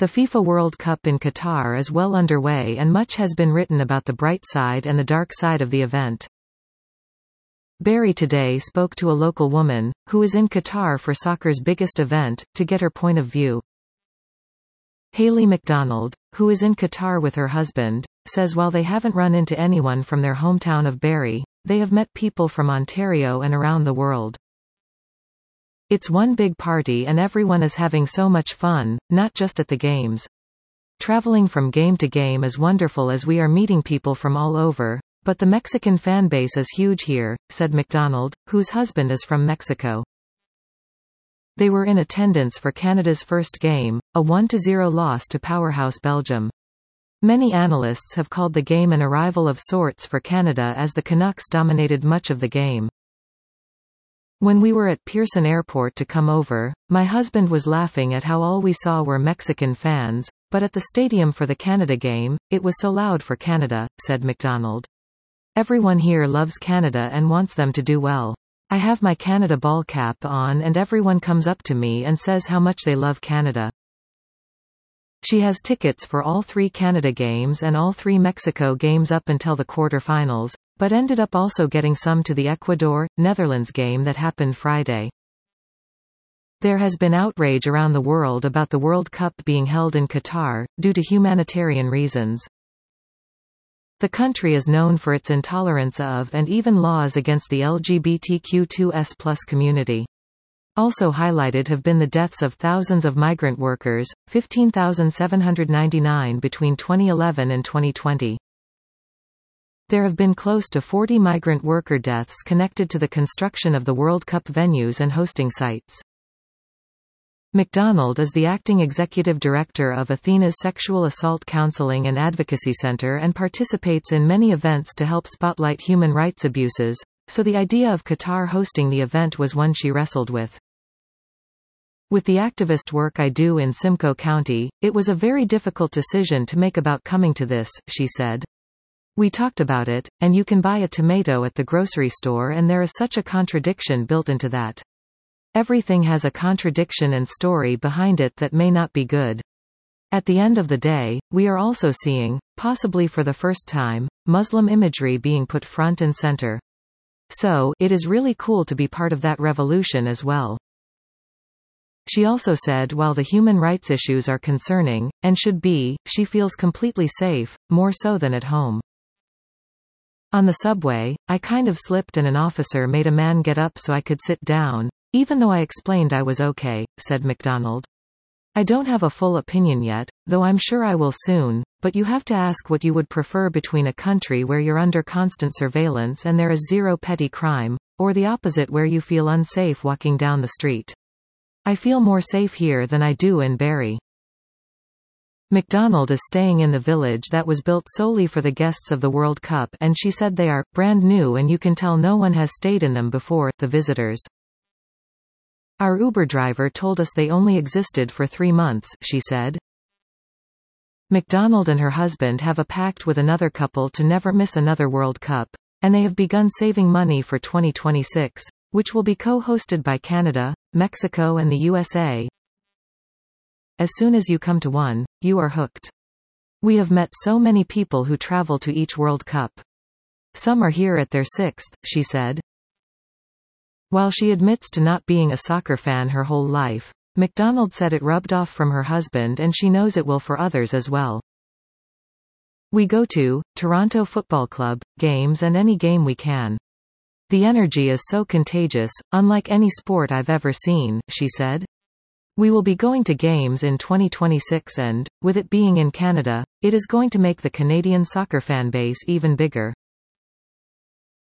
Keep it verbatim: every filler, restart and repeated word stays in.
The FIFA World Cup in Qatar is well underway and much has been written about the bright side and the dark side of the event. Barry Today spoke to a local woman, who is in Qatar for soccer's biggest event, to get her point of view. Hayley McDonald, who is in Qatar with her husband, says while they haven't run into anyone from their hometown of Barry, they have met people from Ontario and around the world. It's one big party and everyone is having so much fun, not just at the games. Traveling from game to game is wonderful as we are meeting people from all over, but the Mexican fan base is huge here, said McDonald, whose husband is from Mexico. They were in attendance for Canada's first game, a one to zero loss to powerhouse Belgium. Many analysts have called the game an arrival of sorts for Canada as the Canucks dominated much of the game. When we were at Pearson Airport to come over, my husband was laughing at how all we saw were Mexican fans, but at the stadium for the Canada game, it was so loud for Canada, said McDonald. Everyone here loves Canada and wants them to do well. I have my Canada ball cap on and everyone comes up to me and says how much they love Canada. She has tickets for all three Canada games and all three Mexico games up until the quarter-finals, but ended up also getting some to the Ecuador-Netherlands game that happened Friday. There has been outrage around the world about the World Cup being held in Qatar, due to humanitarian reasons. The country is known for its intolerance of and even laws against the L G B T Q two S plus community. Also highlighted have been the deaths of thousands of migrant workers, fifteen thousand seven hundred ninety-nine between twenty eleven and twenty twenty. There have been close to forty migrant worker deaths connected to the construction of the World Cup venues and hosting sites. McDonald is the acting executive director of Athena's Sexual Assault Counseling and Advocacy Center and participates in many events to help spotlight human rights abuses, so the idea of Qatar hosting the event was one she wrestled with. With the activist work I do in Simcoe County, it was a very difficult decision to make about coming to this, she said. We talked about it, and you can buy a tomato at the grocery store and there is such a contradiction built into that. Everything has a contradiction and story behind it that may not be good. At the end of the day, we are also seeing, possibly for the first time, Muslim imagery being put front and center. So, it is really cool to be part of that revolution as well. She also said while the human rights issues are concerning, and should be, she feels completely safe, more so than at home. On the subway, I kind of slipped and an officer made a man get up so I could sit down, even though I explained I was okay, said McDonald. I don't have a full opinion yet, though I'm sure I will soon, but you have to ask what you would prefer between a country where you're under constant surveillance and there is zero petty crime, or the opposite where you feel unsafe walking down the street. I feel more safe here than I do in Barrie. McDonald is staying in the village that was built solely for the guests of the World Cup and she said they are brand new and you can tell no one has stayed in them before, the visitors. Our Uber driver told us they only existed for three months, she said. McDonald and her husband have a pact with another couple to never miss another World Cup, and they have begun saving money for twenty twenty-six, which will be co-hosted by Canada, Mexico and the U S A. As soon as you come to one, you are hooked. We have met so many people who travel to each World Cup. Some are here at their sixth, she said. While she admits to not being a soccer fan her whole life, McDonald said it rubbed off from her husband and she knows it will for others as well. We go to Toronto Football Club games and any game we can. The energy is so contagious, unlike any sport I've ever seen, she said. We will be going to games in twenty twenty-six and, with it being in Canada, it is going to make the Canadian soccer fan base even bigger.